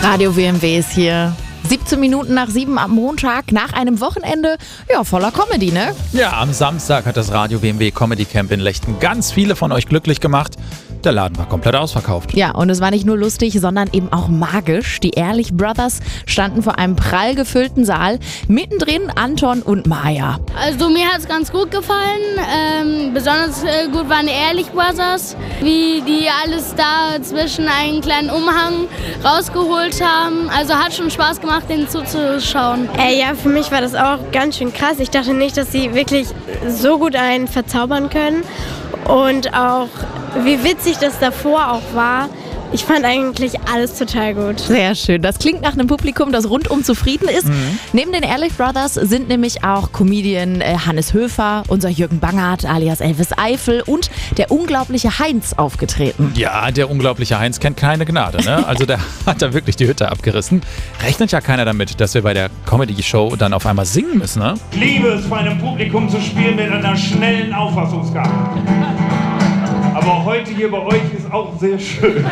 Radio WMW ist hier. 17 Minuten nach 7 am Montag, nach einem Wochenende, voller Comedy, ne? Ja, am Samstag hat das Radio WMW Comedy Camp in Lechten ganz viele von euch glücklich gemacht. Der Laden war komplett ausverkauft. Ja, und es war nicht nur lustig, sondern eben auch magisch. Die Ehrlich Brothers standen vor einem prall gefüllten Saal. Mittendrin Anton und Maja. Also mir hat es ganz gut gefallen. Besonders gut waren die Ehrlich Brothers, wie die alles da zwischen einen kleinen Umhang rausgeholt haben. Also hat schon Spaß gemacht, denen zuzuschauen. Ja, für mich war das auch ganz schön krass. Ich dachte nicht, dass sie wirklich so gut einen verzaubern können. Und auch, wie witzig das davor auch war. Ich fand eigentlich alles total gut. Sehr schön. Das klingt nach einem Publikum, das rundum zufrieden ist. Neben den Ehrlich Brothers sind nämlich auch Comedian Hannes Höfer, unser Jürgen Bangert alias Elvis Eifel und der unglaubliche Heinz aufgetreten. Ja, der unglaubliche Heinz kennt keine Gnade, ne? Also der hat da wirklich die Hütte abgerissen. Rechnet ja keiner damit, dass wir bei der Comedy-Show dann auf einmal singen müssen, ne? Ich liebe es, vor einem Publikum zu spielen mit einer schnellen Auffassungsgabe. Aber heute hier bei euch ist auch sehr schön.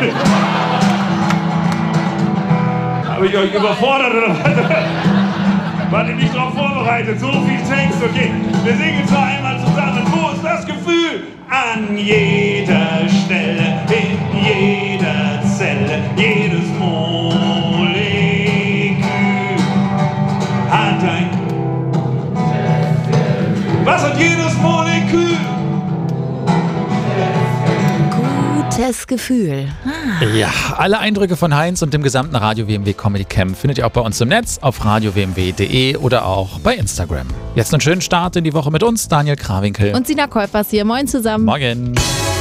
Habe ich euch überfordert oder was? Wart ihr nicht darauf vorbereitet? So viel Text, okay. Wir singen zwar einmal zusammen. Wo ist das Gefühl? An jeder Stelle, in jeder Zelle, jedes Molekül hat ein... Was hat jedes Molekül? Gutes Gefühl. Ja, alle Eindrücke von Heinz und dem gesamten Radio WMW Comedy Camp findet ihr auch bei uns im Netz auf radiowmw.de oder auch bei Instagram. Jetzt einen schönen Start in die Woche mit uns, Daniel Krawinkel. Und Sina Kolpers hier. Moin zusammen. Morgen.